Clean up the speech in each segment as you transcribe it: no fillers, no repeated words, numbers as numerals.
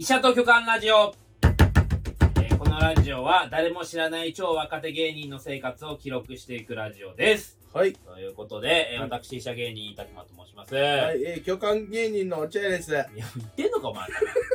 医者と巨漢ラジオ、このラジオは誰も知らない超若手芸人の生活を記録していくラジオです。 はい。 ということで、私医者芸人竹間と申します。 はい、巨漢芸人の落合です。いや、 言ってんのかお前。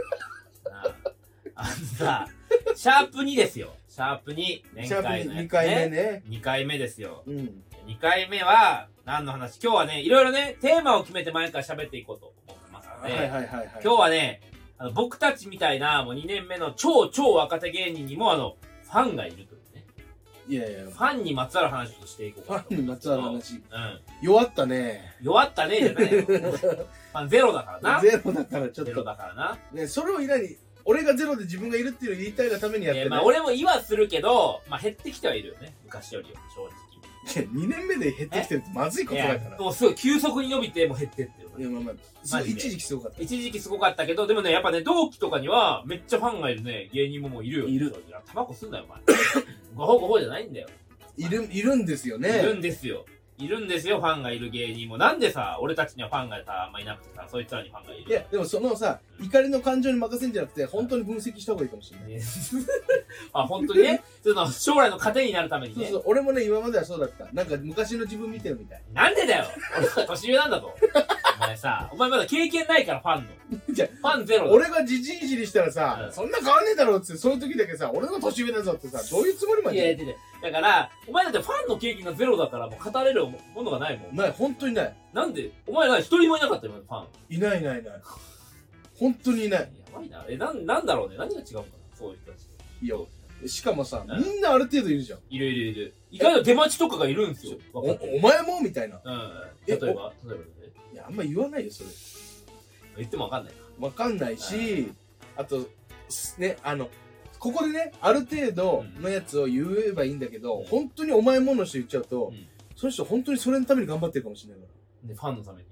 さ、シャープ2ですよ。シャープ2。年会のやつ、ね。 2回目ね。 2回目ですよ。 うん。 2回目は、何の話？今日はね、いろいろね、テーマを決めて毎回喋っていこうと思ってますので、今日はね、僕たちみたいなもう2年目の超若手芸人にもファンがいるというね。 いやいや、 ファンにまつわる話をしていこうかと。 ファンにまつわる話。 うん。 弱ったね。 弱ったねじゃないよ。ファンゼロだからな。 ゼロだからちょっと。 ゼロだからな。 ね、それをいらに、俺がゼロで自分がいるっていうのを言いたいがためにやってる。 まあ俺も言わするけど、まあ減ってきてはいるよね。昔よりは正直。 2年目で減ってきてるってまずいことだから。 もうすごい急速に伸びてもう減ってってる。 いや、まあ、一時期すごかった。 一時期すごかったけど、でもね、やっぱね、同期とかにはめっちゃファンがいるね、芸人ももういるよ。 いる。 タバコ吸んなよ、お前。ごほごほじゃないんだよ。 いるんですよね。 いるんですよ。いるんですよ、ファンがいる芸人も。なんでさ、俺たちにはファンがさ、あんまいなくてさ、そいつらにファンがいる。 いや、でもそのさ、怒りの感情に任せんじゃなくて、本当に分析した方がいいかもしれない。 あ、本当にね。その、将来の糧になるためにね。 そう、俺もね、今まではそうだった。なんか昔の自分見てるみたい。 なんでだよ俺は年上なんだぞ。お前さ、お前まだ経験ないからファンの。 じゃファンゼロだ。 俺がじじいじりしたらさ、そんな変わんねえだろって、そういう時だけさ、俺の年上だぞってさ、どういうつもりまで。 いや、だから、お前だってファンの経験がゼロだからもう語れるものがないもん。 ない、本当にない。 なんでお前ら一人もいなかったよ、ファン。 いない。本当にいない。 やばいな。なんだろうね。何が違うのかな、そういう人たち。 いや、しかもさ、みんなある程度いるじゃん。 いる。意外と出待ちとかがいるんですよ。 お前もみたいな。 うん。例えばね。 いや、あんま言わないよ、それ。 言ってもわかんないか。 わかんないし、あと、ね、ここでね、ある程度のやつを言えばいいんだけど、本当にお前もの人言っちゃうと、その人本当にそれのために頑張ってるかもしれないから。 で、ファンのために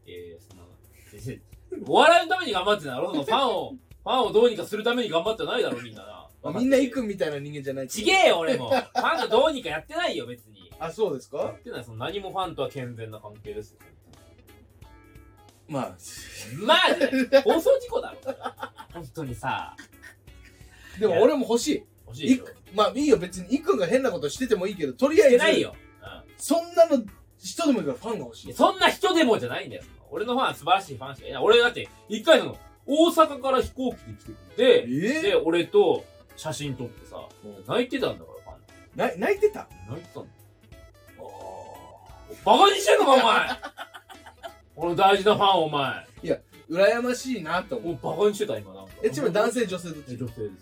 お笑いのために頑張ってんだろ。ファンをどうにかするために頑張ってないだろ、みんなな。 みんなイクみたいな人間じゃない。 ちげえよ、俺も。ファンがどうにかやってないよ、別に。 あ、そうですか？ やってない。何もファンとは健全な関係ですよ。 まあ、 放送事故だろ。本当にさ。 でも俺も欲しい。 欲しいよ。 まあいいよ、別にイクが変なことしててもいいけど、とりあえず。 してないよ。 そんなの人でもいいからファンが欲しい。 そんな人でもじゃないんだよ。俺のファンは素晴らしいファンしかいない。俺だって、一回大阪から飛行機で来てくれて、で、俺と写真撮ってさ、泣いてたんだから、ファン。 泣いてたんだ。バカにしてんのか、お前この大事なファン、お前。 いや、羨ましいなと思う。 バカにしてた、今なんか。 ちなみに男性、女性どっち？ 女性です。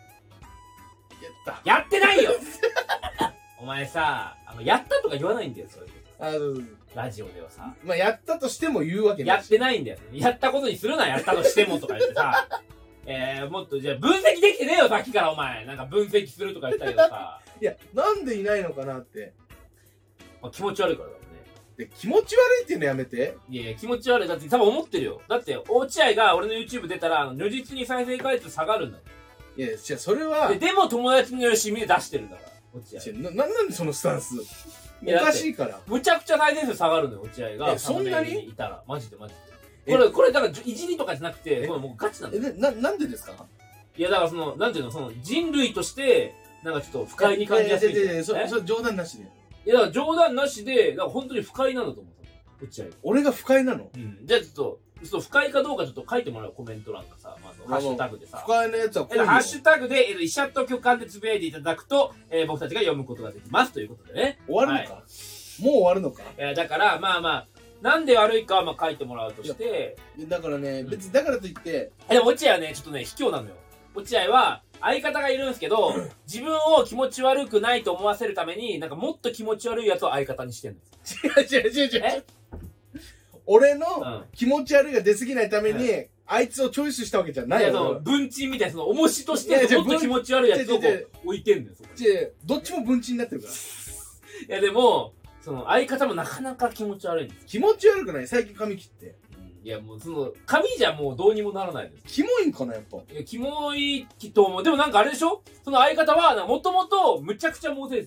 やってないよお前さ、やったとか言わないんだよ、そういうこと。ラジオではさ。 まあ、やったとしても言うわけない。やってないんだよ。やったことにするな、やったとしてもとか言ってさ。もっと、じゃあ分析できてねえよ、さっきからお前。なんか分析するとか言ったけどさ。 いや、なんでいないのかなって。 気持ち悪いからだよね。 で、気持ち悪いっていうのやめて。 いや、気持ち悪い。だって多分思ってるよ。だって、落合が俺の YouTube 出たら、如実に再生回数下がるんだよ。 いや、じゃあそれは。 でも友達によるシミで出してるんだから、落合。 なんでそのスタンス。おかしいから。 むちゃくちゃ再生数下がるのよ、落合が。 そんなにいたら。マジで。これ、だから、いじりとかじゃなくて、もうガチなんだよ。 なんでですか？ いや、だからなんていうの、人類として、なんかちょっと不快に感じやすい。いや、それ冗談なしで。 いや、だから冗談なしで、だから本当に不快なんだと思う。落合。 俺が不快なの？ うん。じゃあちょっと、不快かどうかちょっと書いてもらう、コメント欄かさ、ハッシュタグでさ。 不快なやつはこういうの。 ハッシュタグで、医者と巨漢でつぶやいていただくと、僕たちが読むことができますということでね。 終わるのか？もう終わるのか？ だから、まあ、なんで悪いかは書いてもらうとして、 だからね、別にだからといって、 でも落合はね、ちょっとね、卑怯なのよ。落合は、相方がいるんですけど、自分を気持ち悪くないと思わせるために、なんかもっと気持ち悪いやつを相方にしてんの。 違う。俺の気持ち悪いが出過ぎないために、あいつをチョイスしたわけじゃないよ。 文鎮みたいな、重しとして、もっと気持ち悪いやつを置いてんのよ。 どっちも文鎮になってるから。 いやでも、相方もなかなか気持ち悪いんです。 気持ち悪くない？最近髪切って。 いやもう髪じゃもうどうにもならないです。 キモいんかな、やっぱ。 いや、キモいと思う。でもなんかあれでしょ？その相方は、もともとむちゃくちゃモテてたんですよ。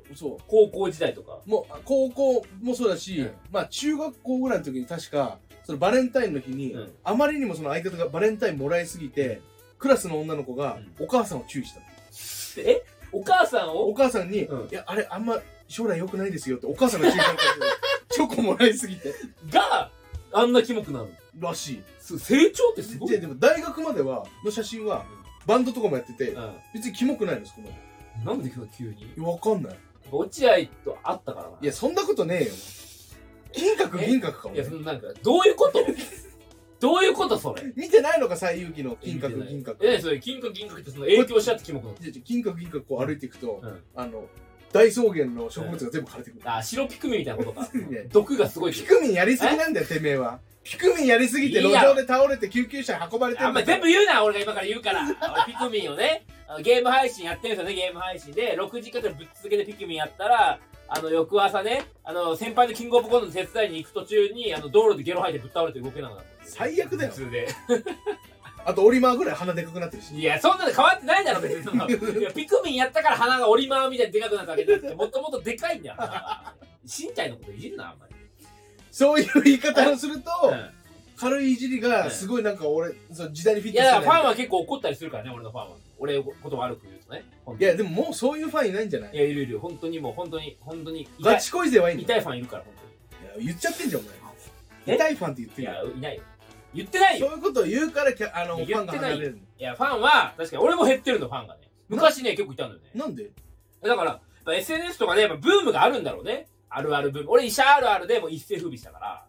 そう。 高校時代とか。 もう、高校もそうだし、まあ中学校ぐらいの時に確か、そのバレンタインの日に、あまりにもその相方がバレンタインもらいすぎて、クラスの女の子がお母さんを注意した。 お母さんを？ お母さんに、いや、あれ、あんま将来良くないですよってお母さんが注意されたんですよ。チョコもらいすぎて。 が、あんなキモくなるらしい。 成長ってすごい。 でも大学までの写真は、バンドとかもやってて、別にキモくないの、そこまで。 なんで急に？ わかんない。 落合と会ったからな。 いや、そんなことねえよ。金閣銀閣かも。 いや、なんか、どういうことどういうことそれ？ 見てないのか、西遊記の金閣銀閣。 それ、金閣銀閣ってその影響しちゃってキモくなる。 金閣銀閣こう歩いていくと、大草原の植物が全部枯れてくる。 あ、白ピクミンみたいなことか。毒がすごい。 ピクミンやりすぎなんだよ、てめえは。ピクミンやりすぎて路上で倒れて救急車に運ばれてるんだよ。 全部言うな、俺が今から言うから。ピクミンをね、ゲーム配信やってるんですよね、ゲーム配信で。6時間くらいぶっ続けてピクミンやったら、翌朝ね、先輩のキングオブコントの手伝いに行く途中に、道路でゲロ吐いてぶっ倒れて動けなくなった。 最悪だよ。 普通で。 あと、オリマーぐらい鼻でかくなってるし。 いや、そんなの変わってないだろ、別に。いや、ピクミンやったから鼻がオリマーみたいにでかくなったわけじゃなくて、もっともっとでかいんだよ。身体のこといじるな、あんまり。 そういう言い方をすると、軽いいじりが、すごいなんか俺、時代にフィットしてない。 いや、ファンは結構怒ったりするからね、俺のファンは。俺、こと悪く言うとね。 いや、でももうそういうファンいないんじゃない？ いや、いる。本当にもう、本当に。 ガチ恋勢はいいの？ 痛いファンいるから、本当に。いや、言っちゃってんじゃん、お前。痛いファンって言ってる。 いや、いないよ。言ってないよ。 そういうことを言うから、ファンが離れる。 いや、ファンは、確かに俺も減ってるの、ファンがね。昔ね、結構いたんだよね。 なんで？ だから、SNS とかで、やっぱブームがあるんだろうね。あるあるブーム。俺、医者あるあるでもう一世風靡したから。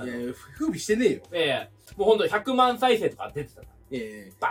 いや、風靡してねえよ。 もうほんと100万再生とか出てたから。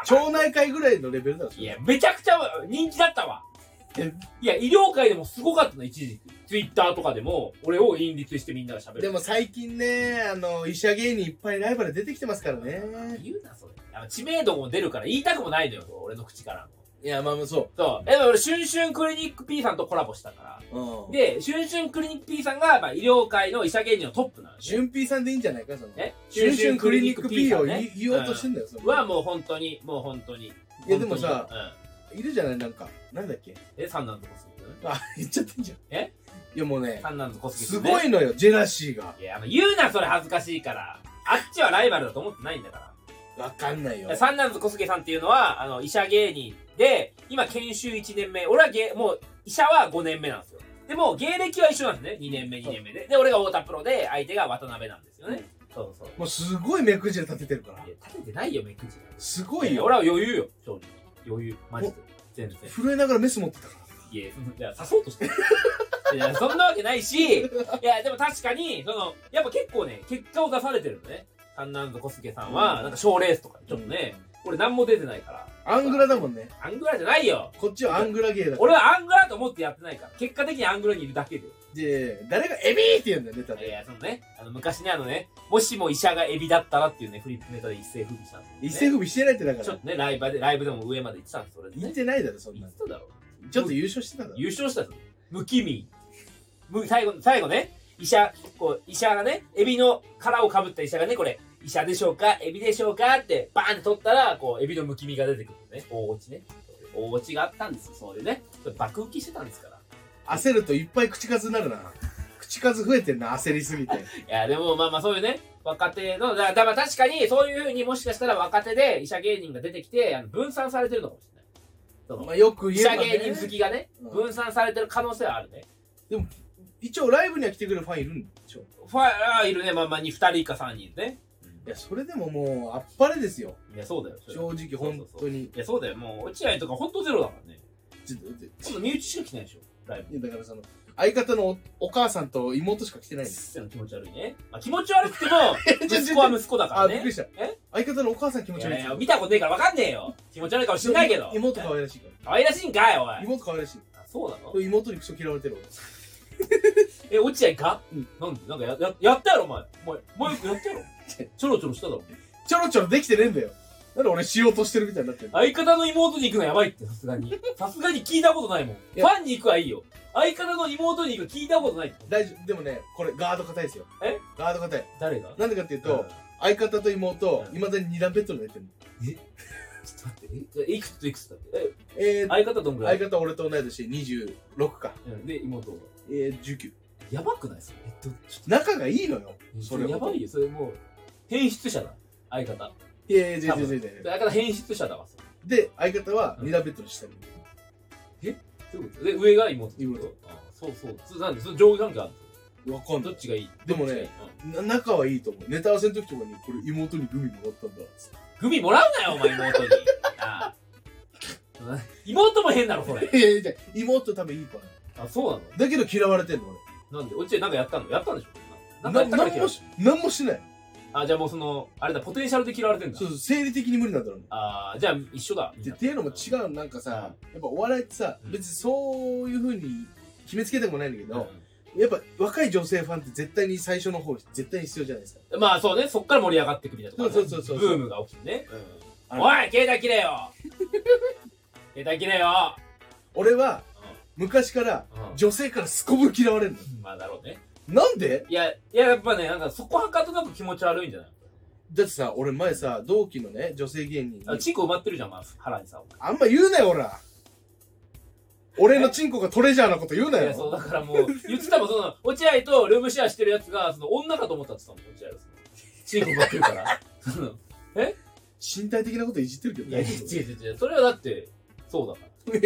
町内会ぐらいのレベルだろ。 いや、めちゃくちゃ人気だったわ。いや、医療界でもすごかったの、一時期。ツイッターとかでも、俺を引率してみんなが喋る。 でも最近ね、医者芸人いっぱいライバル出てきてますからね。 言うな、それ。知名度も出るから言いたくもないのよ、俺の口からも。 いや、まあそう。 そう。俺、シュンシュンクリニック P さんとコラボしたから。で、シュンシュンクリニック P さんが、医療界の医者芸人のトップなの。 シュン P さんでいいんじゃないか、その。シュンシュンクリニック P を言おうとしてんだよ、それ。 はもう本当に。 いや、でもさ、いるじゃない、なんか。なんだっけ？ 三男と小杉君。 あ、言っちゃってんじゃん。いや、もうね、 三男と小杉君。すごいのよ、ジェラシーが。 いや、言うな、それ恥ずかしいから。あっちはライバルだと思ってないんだから。 わかんないよ。 三男と小杉さんっていうのは、医者芸人で、今研修1年目。俺はもう、医者は5年目なんですよ。でも、芸歴は一緒なんですね。2年目で。で、俺が太田プロで、相手が渡辺なんですよね。そう。 もうすごい目くじら立ててるから。 いや、立ててないよ、目くじら。 すごいよ。 俺は余裕よ、正直。余裕。マジで。全然。 震えながらメス持ってたから。 いや、刺そうとしてる。いや、そんなわけないし、いや、でも確かに、やっぱ結構ね、結果を出されてるのね。三男と小杉さんは、なんか賞レースとか、ちょっとね、俺何も出てないから。 アングラだもんね。 アングラじゃないよ。 こっちはアングラ芸だから。 俺はアングラと思ってやってないから。結果的にアングラにいるだけで。 で、誰がエビーって言うんだよ、ネタで。 いや、昔ね、もしも医者がエビだったらっていうね、フリップネタで一世風靡したんですよ。 一世風靡してないってだから。 ちょっとね、ライブでも上まで行ってたんです、それで。 言ってないだろ、そんな。 言ってただろ。 ちょっと優勝してただろ。 優勝したぞ。無気味。最後ね、医者がね、エビの殻をかぶった医者がね、これ、医者でしょうかエビでしょうかってバーンって取ったら、エビのむき身が出てくるね。大落ちね。大落ちがあったんですよ、そういうね。爆浮きしてたんですから。 焦るといっぱい口数になるな。口数増えてんな、焦りすぎて。 いや、でもまあそういうね、若手の、だから確かにそういう風にもしかしたら若手で医者芸人が出てきて、分散されてるのかもしれない。 まあよく言えばね。 医者芸人好きがね、分散されてる可能性はあるね。 でも、一応ライブには来てくれるファンいるんでしょ？ ファンいるね、2人か3人ね。 いや、それでももう、あっぱれですよ。 いや、そうだよ。 正直、本当に。 いや、そうだよ。もう、落合とか本当ゼロだからね。今度身内しか来てないでしょ、ライブ。 いや、だから相方のお母さんと妹しか来てないんです。 気持ち悪いね。気持ち悪くても、息子は息子だからね。 あ、びっくりした。相方のお母さん気持ち悪い。 いや、見たことねえから分かんねえよ。気持ち悪いかもしんないけど。 妹可愛らしいから。 可愛らしいんかい、おい。 妹可愛らしい。 そうなの？ 妹にクソ嫌われてる。 落合か？なんでなんかやったやろ、お前。もうよくやったやろ。ちょろちょろしただろ。 ちょろちょろできてねえんだよ。なんで俺しようとしてるみたいになってる。 相方の妹に行くのやばいって、さすがに。さすがに聞いたことないもん。ファンに行くはいいよ。相方の妹に行く聞いたことない。 大丈夫。でもね、これガード硬いですよ。ガード硬い。 誰が？ なんでかっていうと、相方と妹、未だに二段ベッドで寝てるの。 ちょっと待って、じゃあいくつといくつだって。相方どんぐらい？ 相方俺と同い年26か。 で、妹は 19。 やばくないそれ？ 仲がいいのよ。 それやばいよ。それもう、変質者だ。相方。 いやいや、全然。 相方変質者だわ。 で、相方は2段ベッドにしてる。 どういうことで、上が妹。そう。なんで、その上下関係あるわかんない。 どっちがいい？ でもね、仲はいいと思う。ネタ合わせの時とかに、これ妹にグミもらったんだ。 グミもらうなよ、お前妹に。妹も変なの、これ。 いや、妹多分いい子なの。あ、そうなの？ だけど嫌われてんの、 俺。なんで？うちなんかやったの？やったんでしょ？ なんもしない。 あ、じゃあもうその、あれだ、ポテンシャルで嫌われてんだ。 そう、生理的に無理なんだろうね。 ああ、じゃあ一緒だ。 っていうのも違う、なんかさ、やっぱお笑いってさ、別にそういう風に決めつけてもないんだけど、やっぱ若い女性ファンって絶対に最初の方絶対に必要じゃないですか。 まあそうね、そっから盛り上がってくみたいな。 そう。 ブームが起きてね。おい、携帯切れよ携帯切れよ。 俺は、昔から女性からすこぶる嫌われるの。 まあだろうね。 なんで？ いや、やっぱね、なんかそこはかとなく気持ち悪いんじゃない？ だってさ、俺前さ、同期のね、女性芸人に。 チンコ埋まってるじゃん、まあ、腹にさ。 あんま言うなよ、ほら。俺のチンコがトレジャーなこと言うなよ。 いや、そう、だからもう、言ってたもん、その、落合とルームシェアしてるやつが、その、女かと思ったって言ってたもん、落合は。チンコ埋まってるから。 身体的なこといじってるけどね。いや、違う。それはだって、そうだから。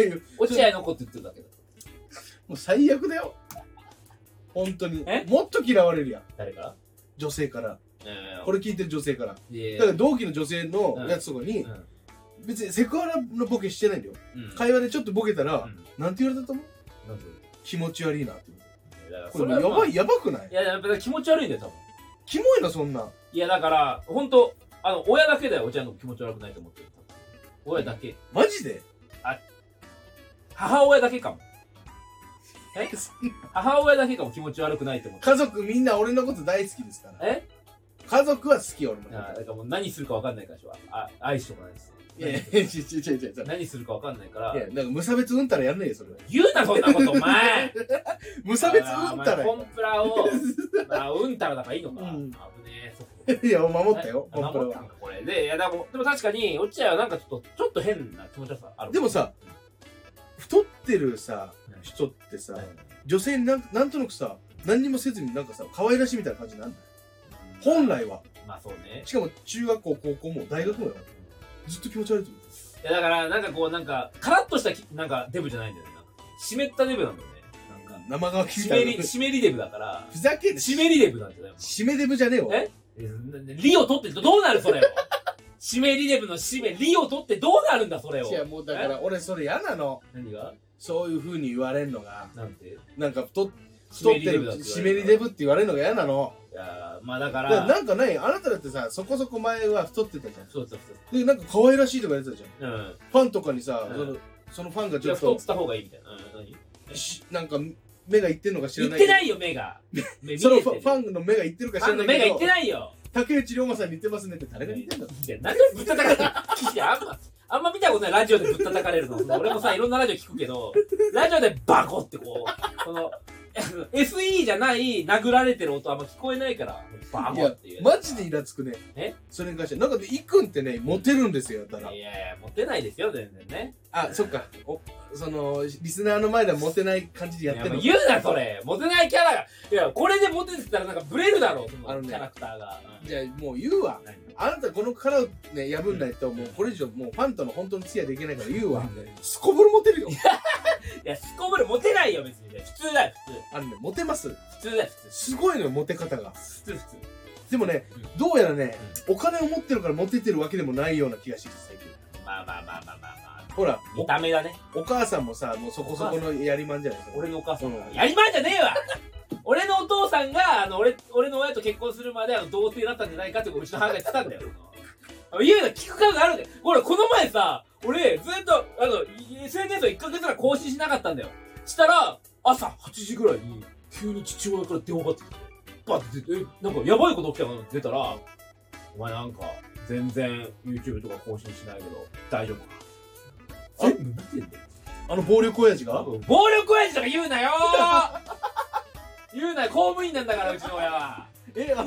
落合のこと言ってるだけだから。 もう最悪だよ。本当に。もっと嫌われるやん。 誰から？ 女性から。これ聞いてる女性から。だかから同期の女性のやつとかに、別にセクハラのボケしてないんだよ。会話でちょっとボケたら、なんて言われたと思う？気持ち悪いなって。これやばくない？ いや、やっぱ気持ち悪いんだよ、多分。 キモいな、そんな。 いや、だから、ほんと、親だけだよ、お茶の気持ち悪くないと思ってる。親だけ。 マジで？ 母親だけかも。母親だけかも気持ち悪くないと思って。 家族みんな俺のこと大好きですから。家族は好き、俺も。 だからもう何するか分かんないからしょ。愛してもないです。 いや、違う。 何するか分かんないから。 いや、なんか無差別うんたらやんないよ、それ。 言うな、そんなこと、お前無差別うんたら。 コンプラを、うんたらだからいいのか。危ねえ、そこ。いや、守ったよ、コンプラは。 これで、いや、でも確かに、落合はなんかちょっと変な気持ち悪さある。 でもさ、太ってるさ、人ってさ、女性になんとなくさ、何にもせずになんかさ、可愛らしいみたいな感じになるんだよ。本来は。 まあそうね。 しかも中学校、高校も大学もよ。ずっと気持ち悪いと思う。 いやだからなんかこうなんかカラッとしたなんかデブじゃないんだよね。なんか湿ったデブなんだよね。なんか生乾きみたいな。湿りデブだから。 ふざけんな。 湿りデブなんじゃない？ 湿デブじゃねえよ。 リを取ってどうなるそれを。湿りデブのリを取ってどうなるんだそれを。 いやもうだから俺それ嫌なの。 何が？ そういう風に言われるのが。 なんて？ なんか太ってる湿りデブって言われるのが嫌なの。 いやまあだからなんかないあなただってさそこそこ前は太ってたじゃん。 そうでなんか可愛らしいとか言ってたじゃん。ファンとかにさそのファンがちょっと太ってた方がいいみたいな。 なんか目がいってんのか知らない。 いってないよ目が。 そのファンの目がいってるか知らないけど。 目がいってないよ。 竹内涼真さんに言ってますねって誰が言ってんだろ。 いやなんでぶったたかれるの？あんま見たことないラジオでぶったたかれるの。俺もさいろんなラジオ聞くけどラジオでバコってこうこのSE じゃない殴られてる音あんま聞こえないからバコっていう。 マジでイラつくね。それに関してなんかねいくんってねモテるんですよだから。 いやモテないですよ全然ね。 あそっかそのリスナーの前ではモテない感じでやってるの。 言うなそれモテないキャラが。いやこれでモテてたらなんかブレるだろうそのキャラクターが。 じゃあもう言うわ。あなたこの殻をね破んないともうこれ以上もうファンとの本当に付き合いできないから言うわ。すこぶるモテるよ。 いやすこぶるモテないよ別に。普通だよ普通。 モテます。 普通だよ普通。 すごいのよモテ方が。 普通。 でもねどうやらねお金を持ってるからモテてるわけでもないような気がして最近。 まあほら見た目だね。 お母さんもさもうそこそこのやりまんじゃないですか。 俺のお母さんやりまんじゃねえわ。俺のお父さんが俺の親と結婚するまで童貞だったんじゃないかってうちの母が言ってたんだよ。言うの聞く感があるんだよ。ほらこの前さ俺ずっとSNS を1ヶ月ぐらい更新しなかったんだよ。したら朝8時ぐらいに急に父親から電話がかかってきてバッて出てなんかやばいこと起きたの出たらお前なんか全然 YouTube とか更新しないけど大丈夫か。全部見てんだよ。 暴力親父が暴力親父とか言うなよ。言うなよ公務員なんだからうちの親は。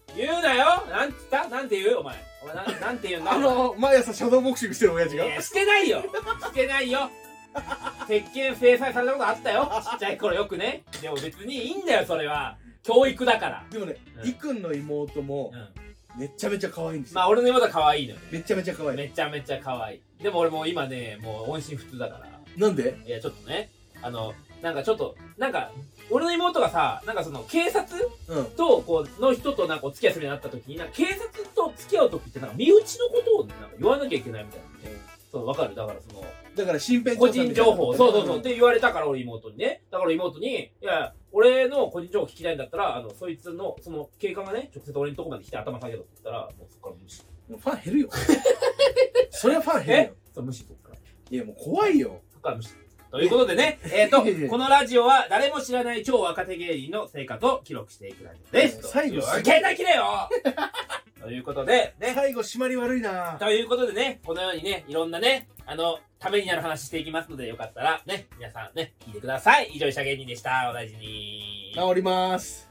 言うなよ。なんつったなんて言うお前なんて言うんだ毎朝シャドーボクシングしてる親父が。 いやしてないよしてないよ鉄拳制裁されたことあったよちっちゃい頃よくね。でも別にいいんだよそれは教育だから。 でもね、いくんの妹もめちゃめちゃ可愛いんですよ。 まあ俺の妹は可愛いのよね。 めちゃめちゃ可愛い。 めちゃめちゃ可愛い。でも俺もう今ねもう音信不通だから。 なんで？ いやちょっとねなんかちょっとなんか俺の妹がさなんかその警察とこうの人となんかお付き合いするようになった時になんか警察と付き合う時ってなんか身内のことを、ね、なんか言わなきゃいけないみたいな。そう分かる。だから身辺個人情報そうって言われたから俺妹にね。だから妹にいや俺の個人情報聞きたいんだったらそいつのその警官がね直接俺のとこまで来て頭下げろって言ったらもうそっから無視。 ファン減るよそれはファン減るよ。 そう無視そっから。 いやもう怖いよ。 そっから無視ということでねこのラジオは誰も知らない超若手芸人の生活を記録していくラジオです。 最後携帯切れよということでね最後締まり悪いな。 ということでねこのようにねいろんなねためになる話していきますのでよかったらね皆さんね聞いてください。以上医者芸人でした。お大事に。 治ります。